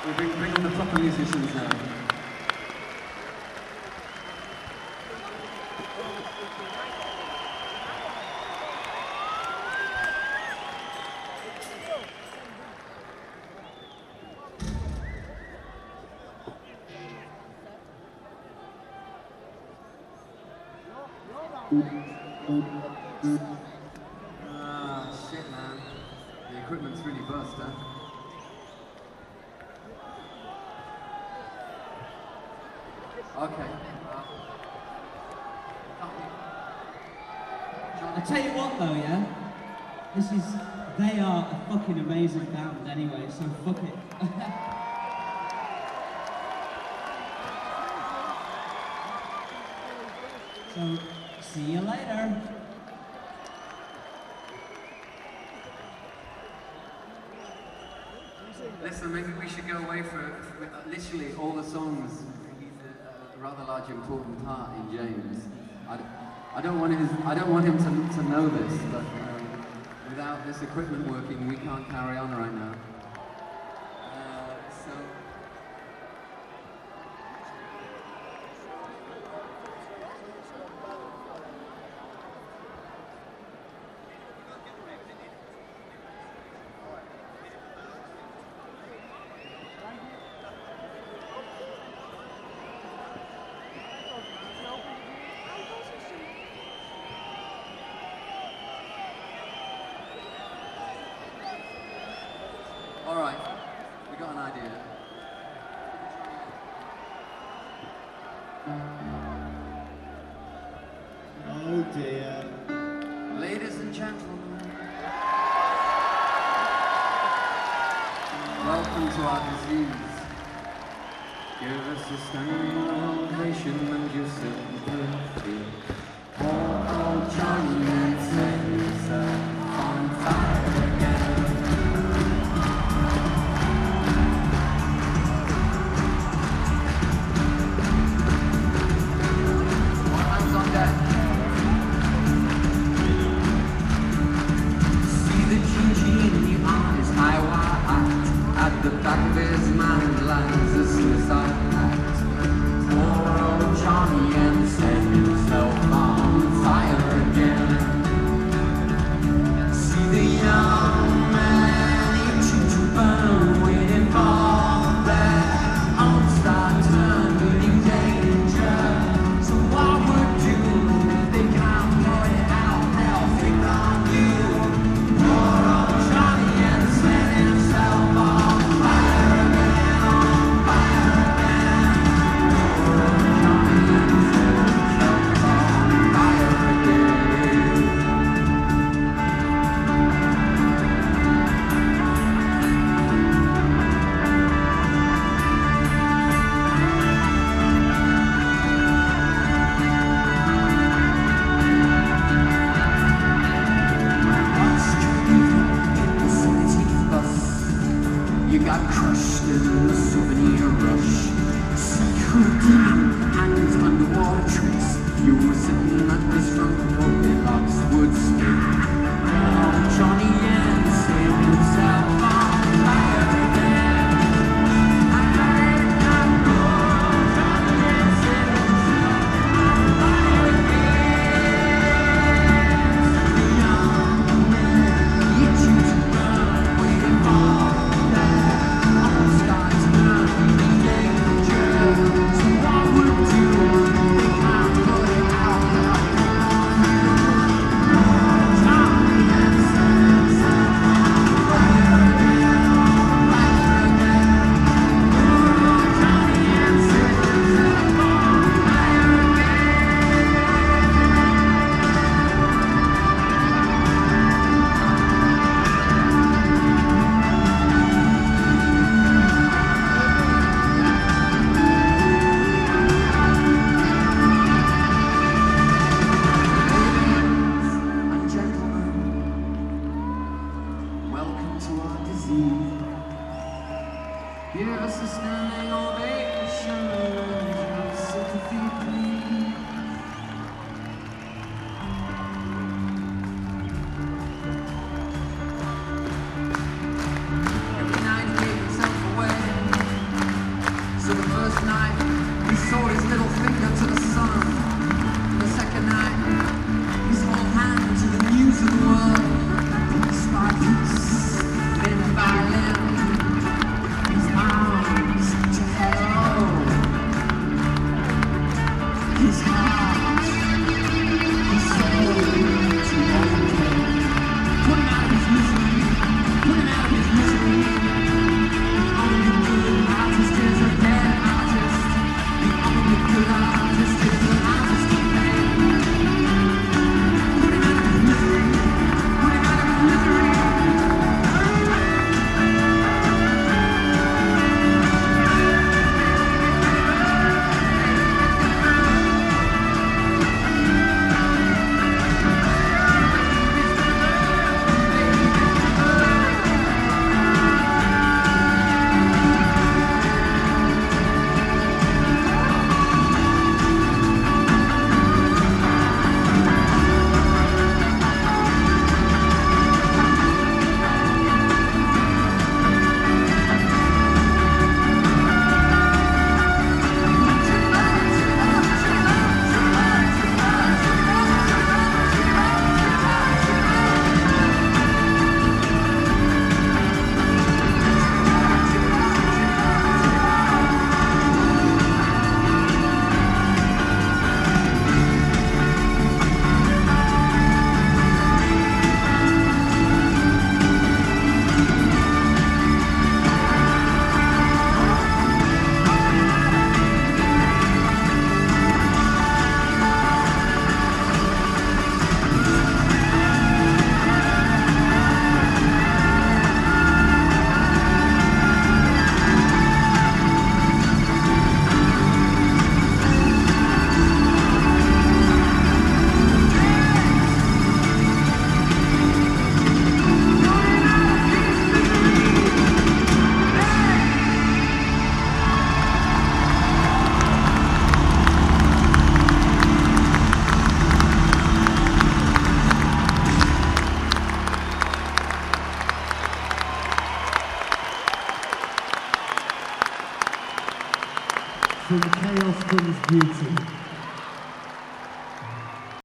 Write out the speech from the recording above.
We bring on the proper musicians now. Ah, shit, man. The equipment's really bust, huh? Okay. I tell you what though, yeah? They are a fucking amazing band anyway, so fuck it. So, see you later. Listen, maybe we should go away for literally all the songs. He's a rather large important part in James. I don't want him to know this, but without this equipment working, we can't carry on right now. All right, we got an idea. Oh dear. Ladies and gentlemen, welcome to our disease. Give us a standing ovation and your sympathy. Oh, Johnny, and set yourself on fire again. At the back of his mind lies a suicide act. Poor old Johnny and set himself on fire again. See the young man itching to burn, waiting for their own star turning in danger. So what would do if they can't put it out? They'll think on you. Poor old Johnny and set himself on. You got crushed in the souvenir rush. Secret hands underwater tricks. You were sitting at this front pulpit like Woodstock. Oh, Johnny Yen saved himself on fire again. Johnny Yen saved himself on fire again. Young man, you choose to burn, waiting for. Give us a standing ovation and your sympathy, please. Every night he gave himself away. From chaos comes beauty.